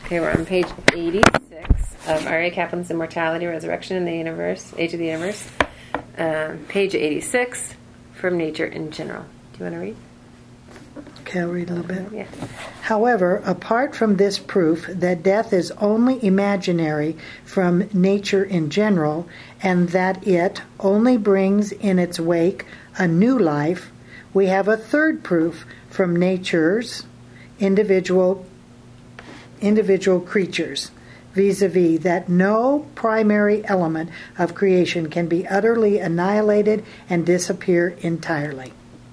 Okay, we're on page 86 of R.A. Kaplan's Immortality, Resurrection in the Universe, Age of the Universe. Page 86, from Nature in General. Do you want to read? Okay, I'll read a little bit. Yeah. However, apart from this proof that death is only imaginary from nature in general, and that it only brings in its wake a new life, we have a third proof from nature's individual creatures, vis-a-vis that no primary element of creation can be utterly annihilated and disappear entirely.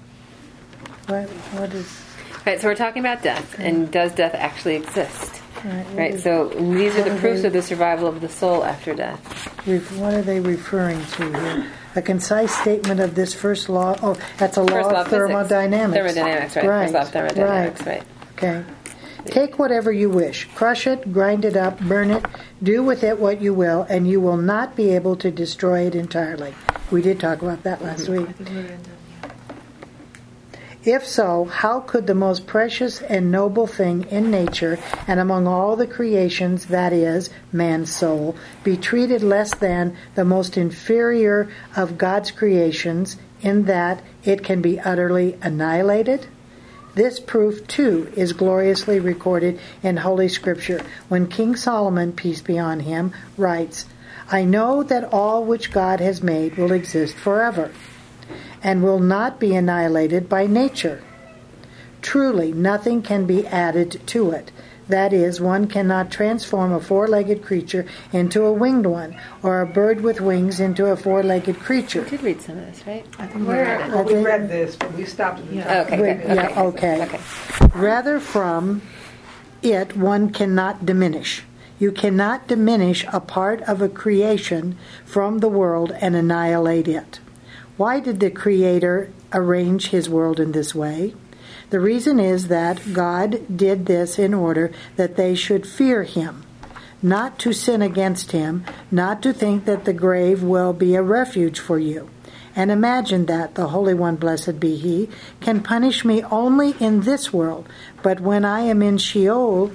What is... Right, so we're talking about death, and does death actually exist? Right, so these are the proofs of the survival of the soul after death. What are they referring to here? A concise statement of this first law. Oh, that's a law of thermodynamics. Thermodynamics, right. First law of thermodynamics, right. Okay. Take whatever you wish. Crush it, grind it up, burn it, do with it what you will, and you will not be able to destroy it entirely. We did talk about that last week. If so, how could the most precious and noble thing in nature and among all the creations, that is, man's soul, be treated less than the most inferior of God's creations in that it can be utterly annihilated? This proof, too, is gloriously recorded in Holy Scripture when King Solomon, peace be on him, writes, I know that all which God has made will exist forever, and will not be annihilated by nature. Truly, nothing can be added to it. That is, one cannot transform a four-legged creature into a winged one, or a bird with wings into a four-legged creature. We did read some of this, right? I think we read this, but we stopped at the top. Okay. Rather from it, one cannot diminish. You cannot diminish a part of a creation from the world and annihilate it. Why did the Creator arrange His world in this way? The reason is that God did this in order that they should fear Him, not to sin against Him, not to think that the grave will be a refuge for you, and imagine that the Holy One, blessed be He, can punish me only in this world, but when I am in Sheol,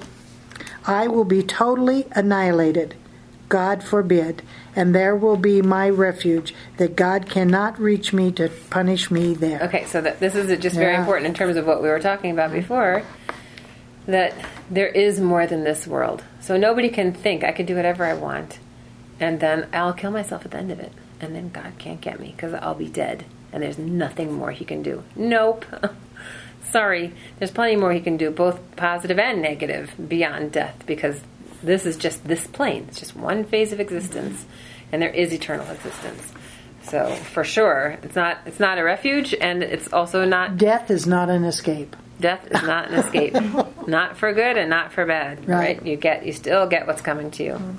I will be totally annihilated. God forbid, and there will be my refuge, that God cannot reach me to punish me there. Okay, so this is just very important in terms of what we were talking about before, that there is more than this world. So nobody can think, I can do whatever I want, and then I'll kill myself at the end of it, and then God can't get me, because I'll be dead, and there's nothing more He can do. Nope. Sorry, there's plenty more He can do, both positive and negative, beyond death, because this is just this plane. It's just one phase of existence, and there is eternal existence. So, for sure, it's not a refuge, and it's also not... Death is not an escape. Death is not an escape. Not for good and not for bad. Right? You still get what's coming to you.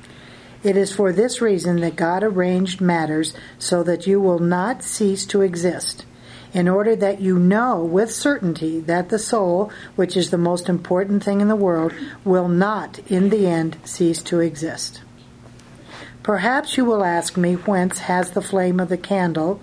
It is for this reason that God arranged matters so that you will not cease to exist, in order that you know with certainty that the soul, which is the most important thing in the world, will not, in the end, cease to exist. Perhaps you will ask me, whence has the flame of the candle,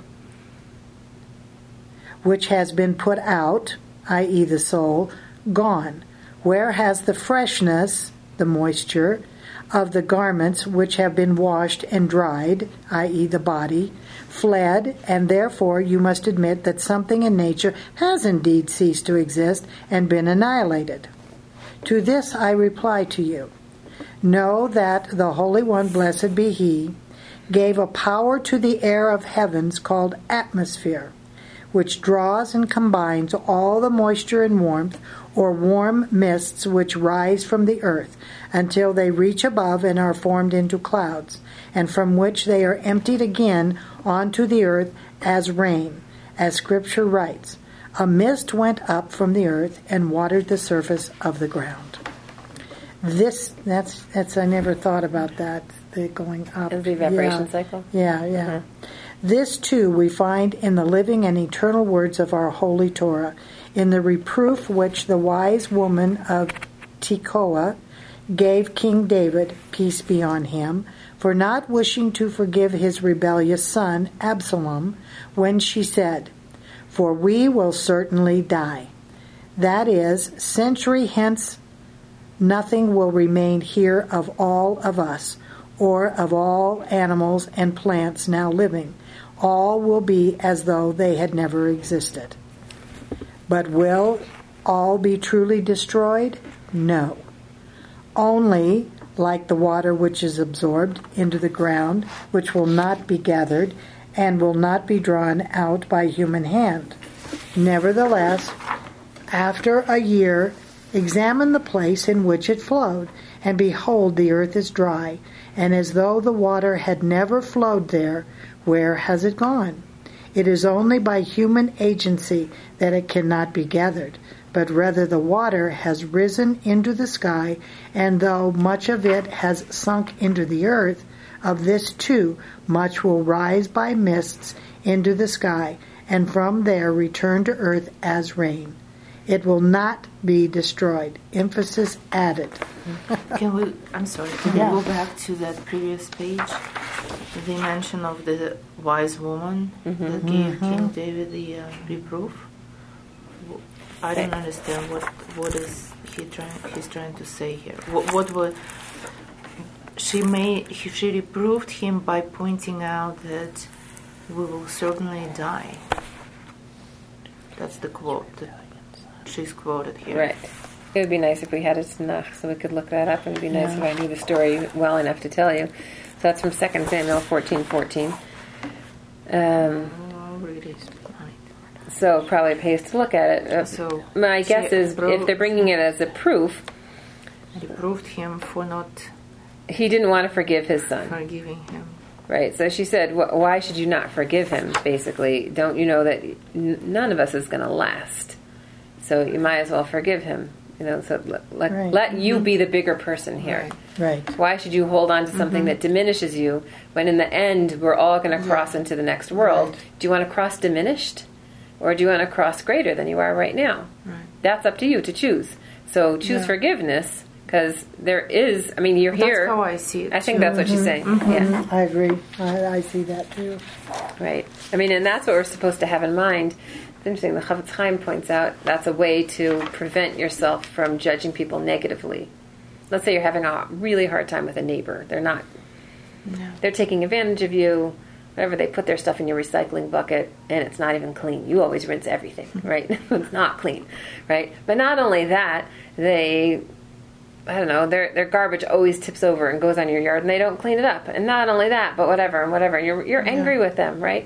which has been put out, i.e. the soul, gone? Where has the freshness, the moisture, of the garments which have been washed and dried, i.e. the body, fled, and therefore you must admit that something in nature has indeed ceased to exist and been annihilated. To this I reply to you, know that the Holy One, blessed be He, gave a power to the air of heavens called atmosphere, which draws and combines all the moisture and warmth, or warm mists which rise from the earth, until they reach above and are formed into clouds, and from which they are emptied again onto the earth as rain. As Scripture writes, a mist went up from the earth and watered the surface of the ground. That's I never thought about that, the going up. The evaporation cycle? Yeah. Mm-hmm. This, too, we find in the living and eternal words of our holy Torah, in the reproof which the wise woman of Tekoa gave King David, peace be on him, for not wishing to forgive his rebellious son, Absalom, when she said, for we will certainly die. That is, century hence Nothing will remain here of all of us, or of all animals and plants now living. All will be as though they had never existed. But will all be truly destroyed? No. Only, like the water which is absorbed into the ground, which will not be gathered and will not be drawn out by human hand. Nevertheless, after a year, examine the place in which it flowed, and behold, the earth is dry, and as though the water had never flowed there, where has it gone? It is only by human agency that it cannot be gathered, but rather the water has risen into the sky, and though much of it has sunk into the earth, of this too much will rise by mists into the sky, and from there return to earth as rain. It will not be destroyed. Emphasis added. Can we go back to that previous page? The mention of the wise woman that gave King David the reproof. I don't understand what is he's trying to say here. What was she reproved him by pointing out that we will certainly die. That's the quote that she's quoted here. Right. It would be nice if we had a Tanakh so we could look that up. It would be nice if I knew the story well enough to tell you. So that's from 2 Samuel 14:14. So probably it pays to look at it. So my guess is if they're bringing it as a proof, reproved him for not. He didn't want to forgive his son. Forgiving him. Right. So she said, "Why should you not forgive him?" Basically, don't you know that none of us is going to last? So you might as well forgive him. You know, so let you be the bigger person here. Right. Why should you hold on to something that diminishes you when in the end we're all going to cross into the next world? Right. Do you want to cross diminished? Or do you want to cross greater than you are right now? Right. That's up to you to choose. So choose forgiveness, because there is, I mean, you're here. That's how I see it. I think that's what she's saying. Yeah. I agree. I see that too. Right. I mean, and that's what we're supposed to have in mind. It's interesting, the Chavetz Chaim points out that's a way to prevent yourself from judging people negatively. Let's say you're having a really hard time with a neighbor. They're taking advantage of you. Whatever, they put their stuff in your recycling bucket and it's not even clean. You always rinse everything, right? It's not clean, right? But not only that, their garbage always tips over and goes on your yard and they don't clean it up. And not only that, but whatever. You're angry with them, right?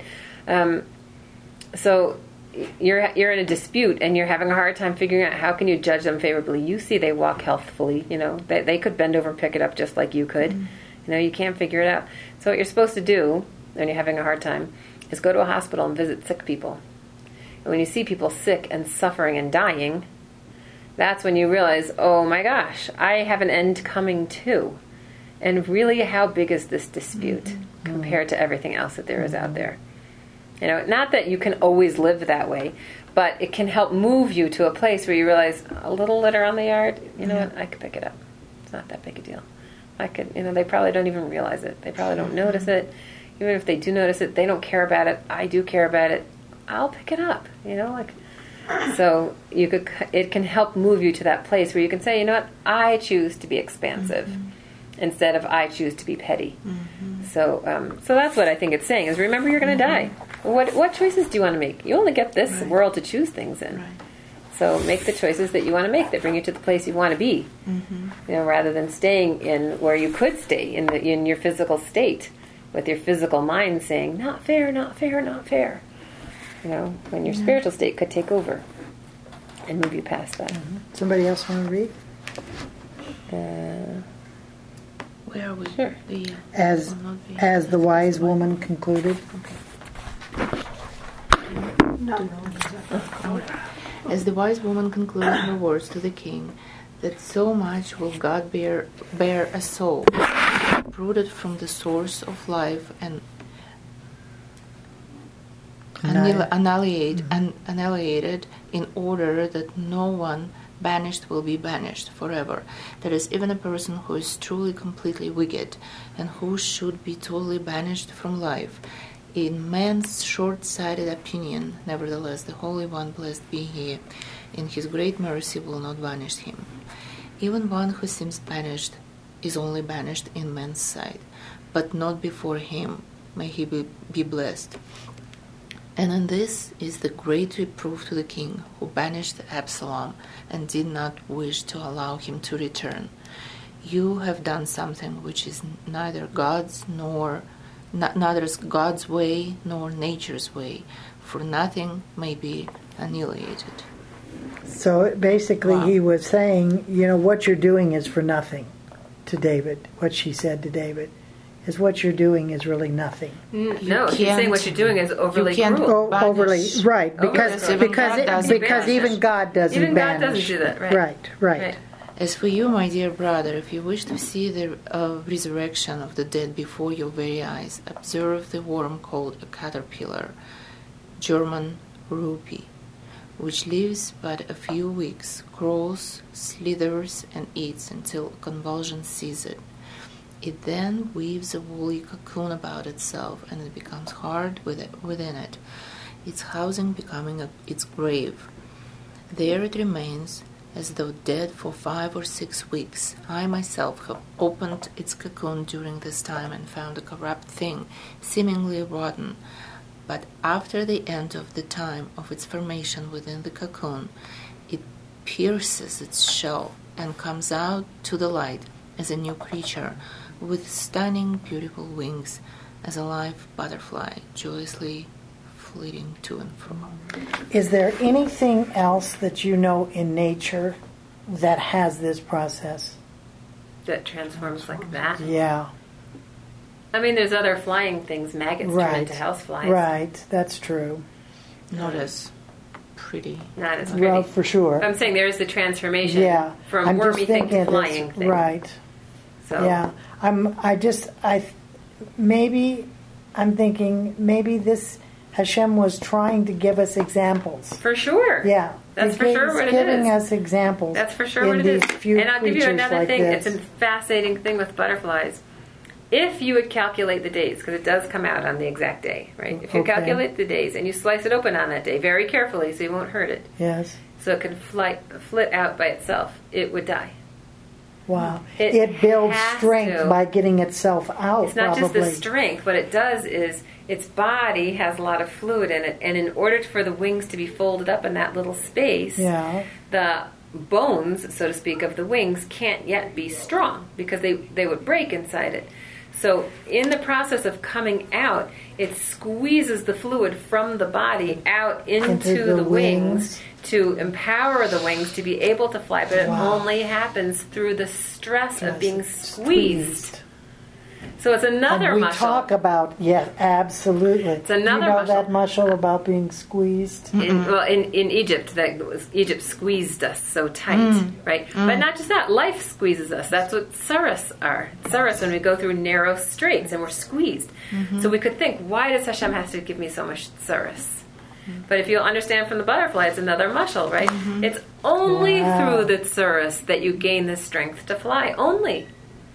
So you're in a dispute and you're having a hard time figuring out how can you judge them favorably. You see they walk healthfully, you know, they could bend over and pick it up just like you could. You know, you can't figure it out. So what you're supposed to do when you're having a hard time is go to a hospital and visit sick people. And when you see people sick and suffering and dying, that's when you realize, oh my gosh, I have an end coming too. And really, how big is this dispute compared to everything else that there is out there? You know, not that you can always live that way, but it can help move you to a place where you realize a little litter on the yard, you know what, I could pick it up. It's not that big a deal. They probably don't even realize it. They probably don't notice it. Even if they do notice it, they don't care about it. I do care about it. I'll pick it up, you know, so it can help move you to that place where you can say, you know what, I choose to be expansive instead of I choose to be petty. So that's what I think it's saying is remember you're going to die. What choices do you want to make? You only get this world to choose things in. Right. So make the choices that you want to make that bring you to the place you want to be. You know, rather than staying in where you could stay in your physical state with your physical mind saying not fair, not fair, not fair. You know, when your spiritual state could take over and move you past that. Somebody else want to read? Where are we? Sure. As the wise woman concluded. As the wise woman concluded her words to the king, that so much will God bear a soul, rooted from the source of life and annihilated in order that no one banished will be banished forever. That is, even a person who is truly completely wicked and who should be totally banished from life. In man's short-sighted opinion, nevertheless, the Holy One, blessed be He, in His great mercy will not banish him. Even one who seems banished is only banished in man's sight, but not before him. May he be blessed. And in this is the great reproof to the king, who banished Absalom and did not wish to allow him to return. You have done something which is neither God's way nor nature's way, for nothing may be annihilated. So basically he was saying, what you're doing is for nothing to David. What she said to David is what you're doing is really nothing. No, she's saying what you're doing is overly cruel. Overly, right, because even God doesn't banish. God doesn't do that, right. As for you, my dear brother, if you wish to see the resurrection of the dead before your very eyes, observe the worm called a caterpillar, German rupee, which lives but a few weeks, crawls, slithers, and eats until convulsion seizes it. It then weaves a woolly cocoon about itself, and it becomes hard within it, its housing becoming its grave. There it remains, as though dead for 5 or 6 weeks. I myself have opened its cocoon during this time and found a corrupt thing, seemingly rotten. But after the end of the time of its formation within the cocoon, it pierces its shell and comes out to the light as a new creature, with stunning, beautiful wings, as a live butterfly, joyously fleeting to and fro. Is there anything else that you know in nature that has this process? That transforms like that? Yeah. I mean, there's other flying things. Maggots turn into houseflies. Right, that's true. Not as pretty. Not as pretty. Well, for sure. I'm saying there's the transformation from wormy thing to flying thing. Right. So. Yeah. I'm thinking maybe this Hashem was trying to give us examples. For sure. Yeah. That's for sure what it is. Giving us examples. That's for sure what it is. And I'll give you another thing. This. It's a fascinating thing with butterflies. If you would calculate the days, because it does come out on the exact day, right? If you calculate the days and you slice it open on that day very carefully so you won't hurt it. Yes. So it can flit out by itself, it would die. Wow. It builds strength by getting itself out. It's not just the strength. What it does is its body has a lot of fluid in it, and in order for the wings to be folded up in that little space, the bones, so to speak, of the wings can't yet be strong because they would break inside it. So in the process of coming out, it squeezes the fluid from the body out into the wings to empower the wings to be able to fly. But it only happens through the stress of being squeezed. So it's another muscle. We talk about, absolutely. It's another muscle. That muscle about being squeezed? In Egypt, Egypt squeezed us so tight, right? But not just that, life squeezes us. That's what tsuras are. Tsuras, when we go through narrow straits and we're squeezed. So we could think, why does Hashem have to give me so much tsuras? But if you'll understand from the butterfly, it's another muscle, right? It's only through the tsuras that you gain the strength to fly. Only.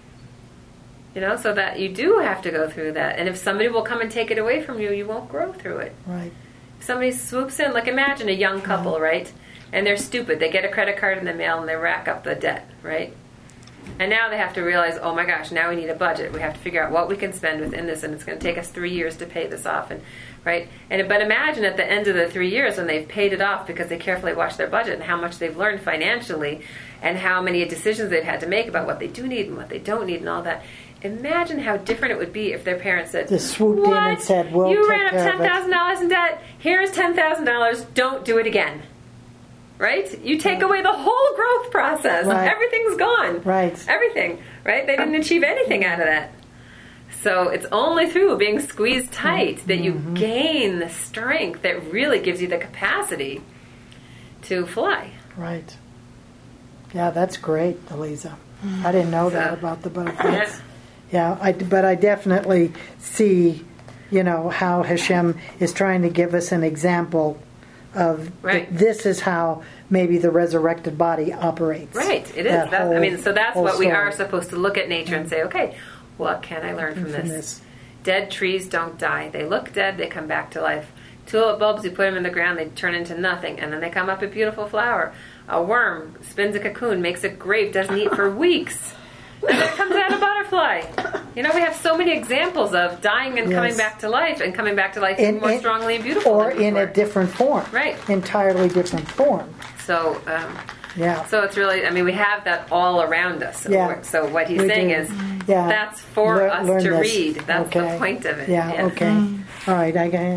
So that you do have to go through that. And if somebody will come and take it away from you, you won't grow through it. Right. If somebody swoops in, like imagine a young couple, right? And they're stupid. They get a credit card in the mail and they rack up the debt, right? And now they have to realize, oh my gosh, now we need a budget. We have to figure out what we can spend within this, and it's going to take us 3 years to pay this off. And right? But imagine at the end of the 3 years when they've paid it off because they carefully watched their budget and how much they've learned financially and how many decisions they've had to make about what they do need and what they don't need and all that. Imagine how different it would be if their parents said, just swooped in and said, "We'll you take ran up $10,000 in debt. Here's $10,000. Don't do it again." Right? You take away the whole growth process. Right. Everything's gone. Right. Everything. Right? They didn't achieve anything out of that. So it's only through being squeezed tight that you gain the strength that really gives you the capacity to fly. Right. Yeah, that's great, Eliza. I didn't know that about the butterflies. But I definitely see, how Hashem is trying to give us an example of this is how maybe the resurrected body operates. Right, it is. So that's what we are supposed to look at nature and say, okay, what can I learn from this? Dead trees don't die. They look dead, they come back to life. Tulip bulbs, you put them in the ground, they turn into nothing, and then they come up a beautiful flower. A worm spins a cocoon, makes a grape, doesn't eat for weeks. And then comes out a butterfly. We have so many examples of dying and coming back to life, and coming back to life even more strongly and beautiful. Or in a different form. Right. Entirely different form. So, so it's really, we have that all around us. So what he's saying is, that's for us to read. That's the point of it. Yeah, okay. All right,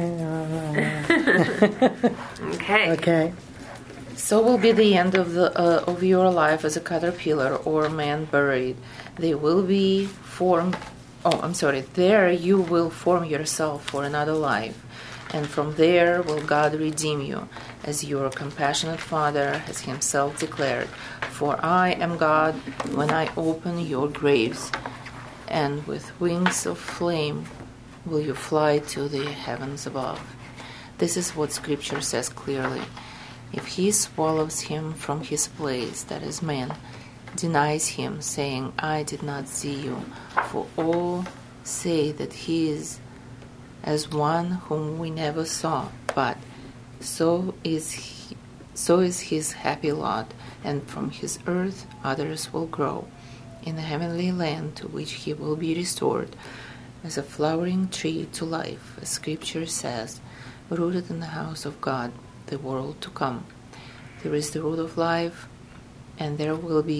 Okay. So will be the end of your life as a caterpillar or man buried. They will be formed. There you will form yourself for another life, and from there will God redeem you, as your compassionate Father has Himself declared. For I am God when I open your graves, and with wings of flame will you fly to the heavens above. This is what Scripture says clearly. If he swallows him from his place, that is man, denies him, saying, I did not see you, for all say that he is as one whom we never saw, but so is his happy lot, and from his earth others will grow, in the heavenly land to which he will be restored, as a flowering tree to life, as Scripture says, rooted in the house of God, the world to come. There is the root of life, and he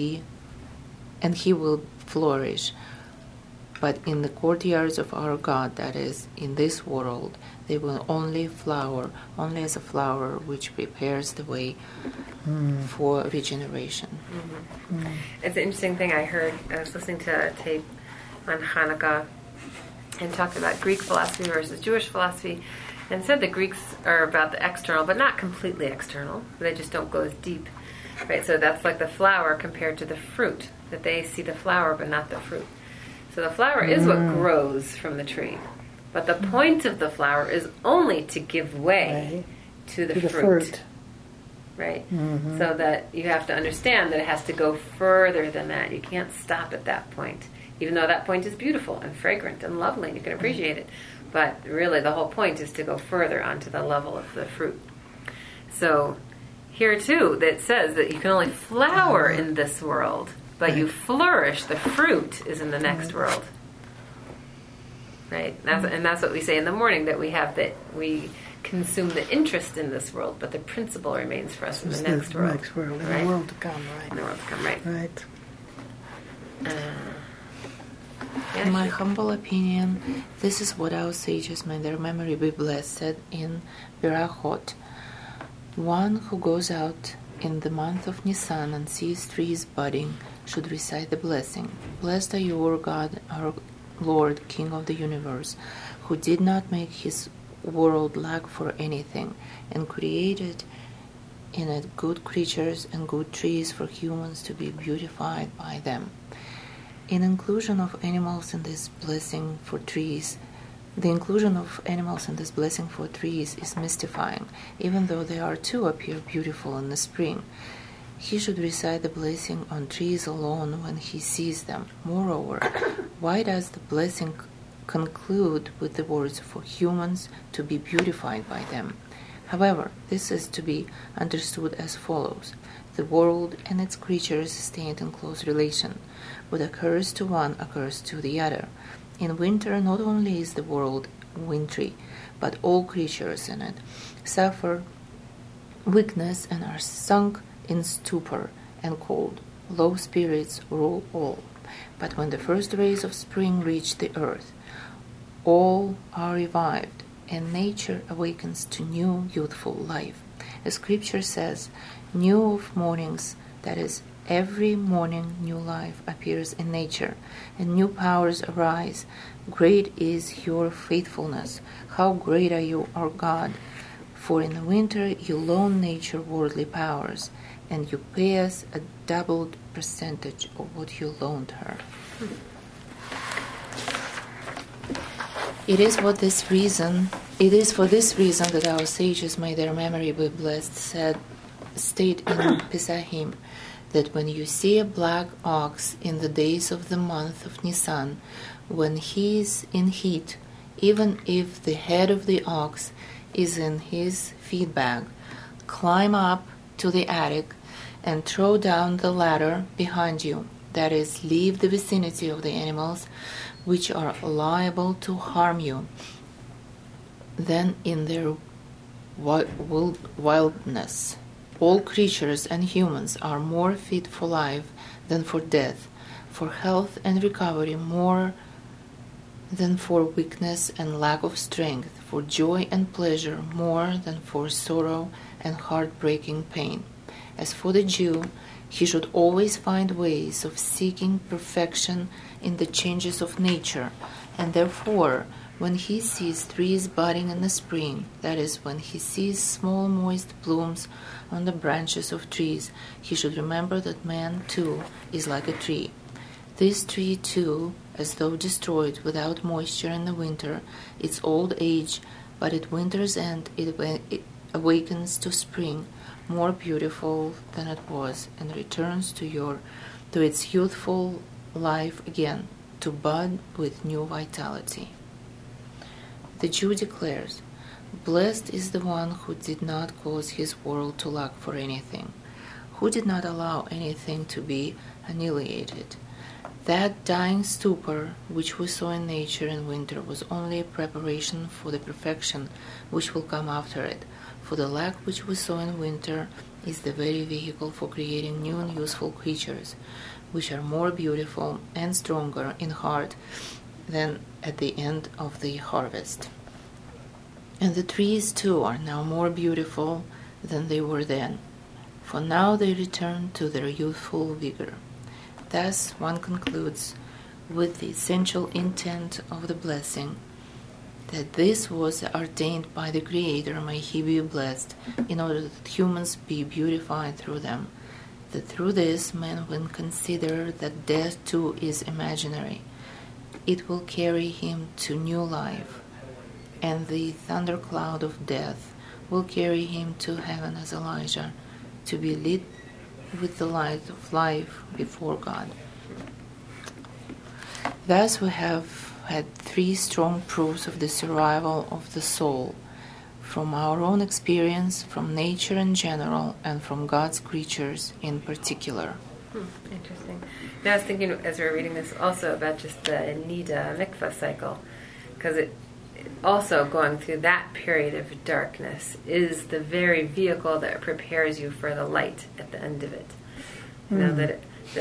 will flourish. But in the courtyards of our God, that is, in this world, they will only flower, only as a flower which prepares the way for regeneration. Mm-hmm. It's an interesting thing I heard. I was listening to a tape on Hanukkah and talked about Greek philosophy versus Jewish philosophy. And said the Greeks are about the external, but not completely external. They just don't go as deep, right? So that's like the flower compared to the fruit, that they see the flower but not the fruit. So the flower is what grows from the tree, but the point of the flower is only to give way to the fruit. Right? Mm-hmm. So that you have to understand that it has to go further than that. You can't stop at that point, even though that point is beautiful and fragrant and lovely, and you can appreciate it. But really, the whole point is to go further onto the level of the fruit. So here, too, it says that you can only flower in this world, but you flourish. The fruit is in the next world. Right? And that's what we say in the morning, that we have that we consume the interest in this world, but the principle remains for us in the next world. In right? the world to come, right? In the world to come, right. Right. In my humble opinion, this is what our sages, may their memory be blessed, said in Berachot. One who goes out in the month of Nisan and sees trees budding should recite the blessing. Blessed are you, our God, our Lord, King of the universe, who did not make his world lack for anything, and created in it good creatures and good trees for humans to be beautified by them. The inclusion of animals in this blessing for trees is mystifying, even though they are too appear beautiful in the spring. He should recite the blessing on trees alone when he sees them. Moreover, why does the blessing conclude with the words for humans to be beautified by them? However, this is to be understood as follows. The world and its creatures stand in close relation. What occurs to one occurs to the other. In winter, not only is the world wintry, but all creatures in it suffer weakness and are sunk in stupor and cold. Low spirits rule all. But when the first rays of spring reach the earth, all are revived, and nature awakens to new youthful life. As Scripture says, new of mornings, that is, every morning new life appears in nature, and new powers arise. Great is your faithfulness. How great are you, our God! For in the winter you loan nature worldly powers, and you pay us a doubled percentage of what you loaned her. It is for this reason that our sages, may their memory be blessed, state in Pesachim, that when you see a black ox in the days of the month of Nisan, when he is in heat, even if the head of the ox is in his feed bag, climb up to the attic and throw down the ladder behind you. That is, leave the vicinity of the animals which are liable to harm you. Then in their wildness, all creatures and humans are more fit for life than for death, for health and recovery more than for weakness and lack of strength, for joy and pleasure more than for sorrow and heartbreaking pain. As for the Jew, he should always find ways of seeking perfection in the changes of nature, and therefore, when he sees trees budding in the spring, that is, when he sees small moist blooms on the branches of trees, he should remember that man too is like a tree. This tree too, as though destroyed without moisture in the winter, its old age, but at winter's end it awakens to spring, more beautiful than it was, and returns to its youthful life again, to bud with new vitality. The Jew declares, "Blessed is the one who did not cause his world to lack for anything, who did not allow anything to be annihilated. That dying stupor which we saw in nature in winter was only a preparation for the perfection which will come after it, for the lack which we saw in winter is the very vehicle for creating new and useful creatures, which are more beautiful and stronger in heart than at the end of the harvest. And the trees too are now more beautiful than they were then, for now they return to their youthful vigor." Thus one concludes with the essential intent of the blessing, that this was ordained by the Creator, may He be blessed, in order that humans be beautified through them, that through this man will consider that death too is imaginary. It will carry him to new life, and the thundercloud of death will carry him to heaven as Elijah, to be lit with the light of life before God. Thus we have had three strong proofs of the survival of the soul, from our own experience, from nature in general, and from God's creatures in particular. Interesting. Now I was thinking, as we were reading this, also about just the Nida mikvah cycle, because it also going through that period of darkness is the very vehicle that prepares you for the light at the end of it. You know, that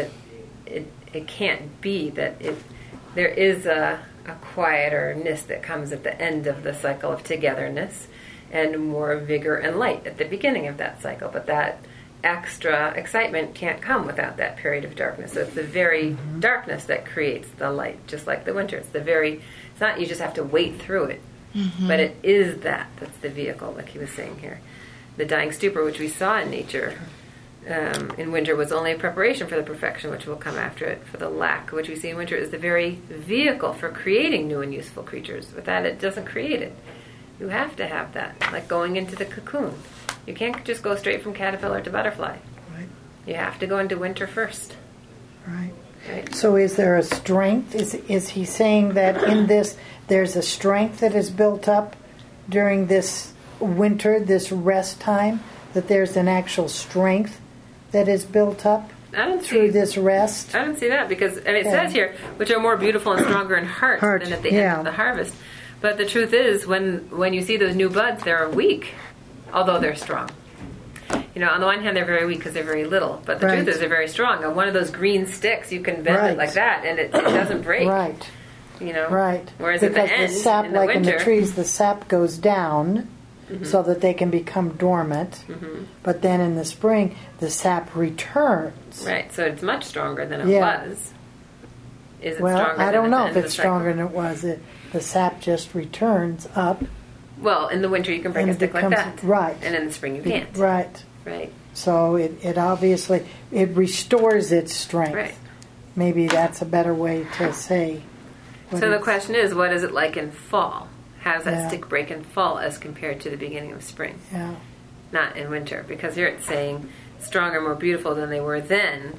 it can't be that there is a quieterness that comes at the end of the cycle of togetherness, and more vigor and light at the beginning of that cycle. But that extra excitement can't come without that period of darkness. So it's the very darkness that creates the light, just like the winter. It's not you just have to wait through it, but it is that's the vehicle, like he was saying here. The dying stupor, which we saw in nature in winter, was only a preparation for the perfection which will come after it. For the lack, which we see in winter, is the very vehicle for creating new and useful creatures. Without it doesn't create it. You have to have that, like going into the cocoon. You can't just go straight from caterpillar to butterfly. Right. You have to go into winter first. Right. Right. So is there a strength? Is he saying that in this there's a strength that is built up during this winter, this rest time, that there's an actual strength that is built up through this rest? I don't see that, because it says here, which are more beautiful and stronger in heart than at the end of the harvest. But the truth is, when you see those new buds, they're weak, although they're strong. You know, on the one hand, they're very weak because they're very little, but the truth is they're very strong. And one of those green sticks, you can bend it like that, and it doesn't break. Right. You know. Right. Whereas because at the end, the sap, in the like winter, in the trees, the sap goes down so that they can become dormant. But then in the spring, the sap returns. Right. So it's much stronger than it was. Is it well, stronger I don't than know at if the end it's of the cycle? stronger than it was. The sap just returns up. Well, in the winter you can break a stick like that. Right. And in the spring you can't. Right. Right. So it obviously, it restores its strength. Right. Maybe that's a better way to say. So the question is, what is it like in fall? How does that stick break in fall as compared to the beginning of spring? Yeah. Not in winter, because here it's saying stronger, more beautiful than they were then.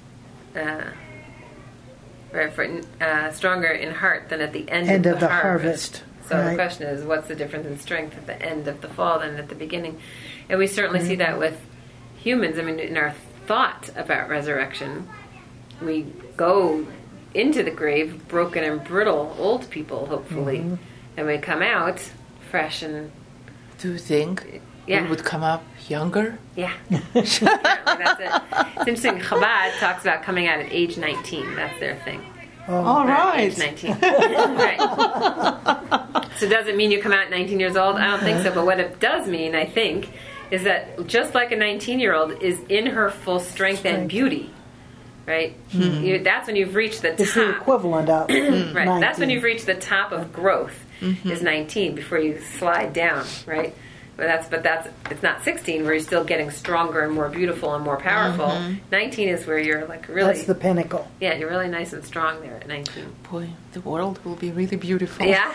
Stronger in heart than at the end of the harvest. So the question is, what's the difference in strength at the end of the fall than at the beginning? And we certainly see that with humans. I mean, in our thought about resurrection. We go into the grave broken and brittle old people, hopefully, and we come out fresh and... Do you think we would come up younger? Yeah. That's it. It's interesting. Chabad talks about coming out at age 19. That's their thing. All right. Age 19. Right. So does it mean you come out at 19 years old? I don't think so. But what it does mean, I think, is that just like a 19-year-old is in her full strength and beauty, right? That's when you've reached the top. It's the equivalent of right. 19. That's when you've reached the top of growth. Is 19 before you slide down, right? But it's not 16 where you're still getting stronger and more beautiful and more powerful. 19 is where you're like really... That's the pinnacle. Yeah, you're really nice and strong there at 19. Boy, the world will be really beautiful. Yeah.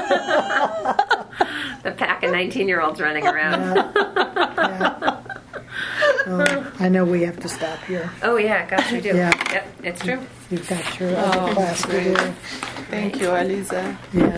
The pack of 19-year-olds running around. Yeah. Oh, I know we have to stop here. Oh, yeah, gosh, we do. Yeah. Yep, it's true. You've got your other class to do. Thank you, Aliza. Yeah.